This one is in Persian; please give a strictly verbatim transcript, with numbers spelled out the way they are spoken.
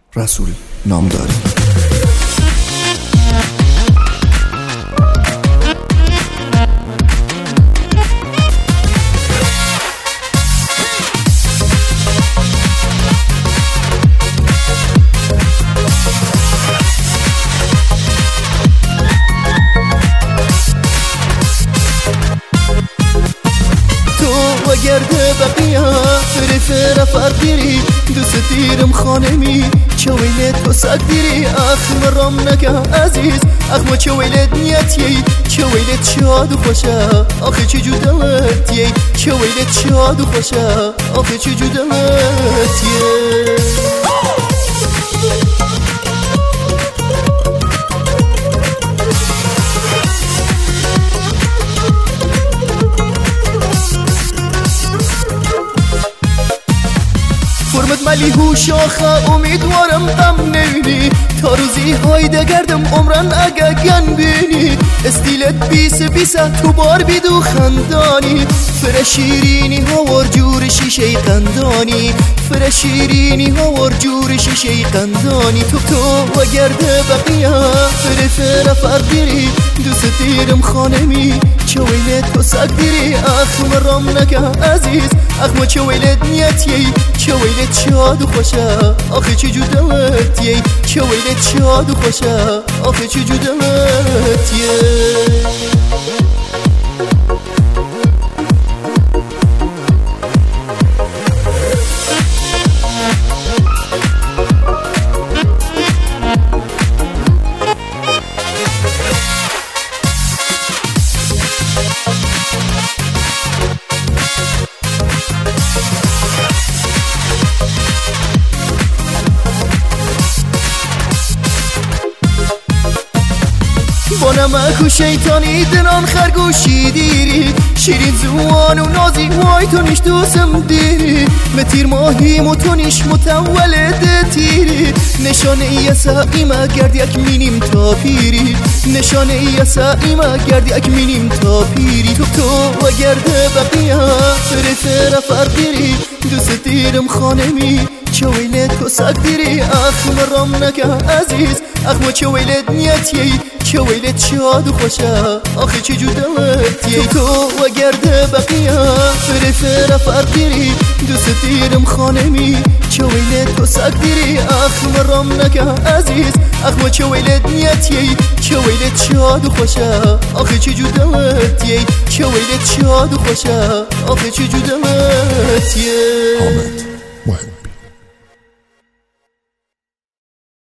رسول نام داره. گرده بقیه فرفره فرقیری دوست دیرم خانمی چویلت تو سگ دیری اخ مرام نگه عزیز اخ ما چویلت نیتیی چویلت شاد و خوشه آخه چی جودلتیی چویلت شاد و خوشه آخه چی جودلتیی فرمت ملی هوش آخه امیدوارم غم نبینی تا روزی های دگردم عمرن اگه گن بینی استیلت بیس بیسه تو بار بیدو خندانی فر شیرینی ها ور جور شیشه قندانی فر شیرینی ها ور جور شیشه قندانی تو تو و گرده بقیه فر فر فردیری دوست دیرم خانمی چویلت تو سگ دیری اخ مرام نگه عزیز اخ ما چویلت نیتیی چویلت شاد و خوشه آخه چی جودلتیی چویلت شاد و خوشه آخه چی جودلتیی با نمک و شیطانی دنان خرگوشی دیری شیرین زوان و نازی وای تو نیش دوسم دیری متیر ماهیم و تو نیش متولد تیری نشانه ای سایمه گرد یک مینیم تا پیری نشانه ای سایمه گرد یک مینیم تا پیری تو تو و گرده بقیه فر فر فرقیری دوست دیرم خانمی چویلت تو سگ دیری اخ مرام نگه عزیز اخ ما چویلت نیتیی چویلت شاد و خوشه آخه چی جودلتیی تو و گرده بقیه فر فر فرقیری دوست دیرم خانمی چویلت تو سگ دیری اخ مرام نگه عزیز اخ ما چویلت نیتیی چویلت شاد و خوشه آخه چی جودلتیی چویلت شاد و خوشه آخه چی جودلتیی حامد محب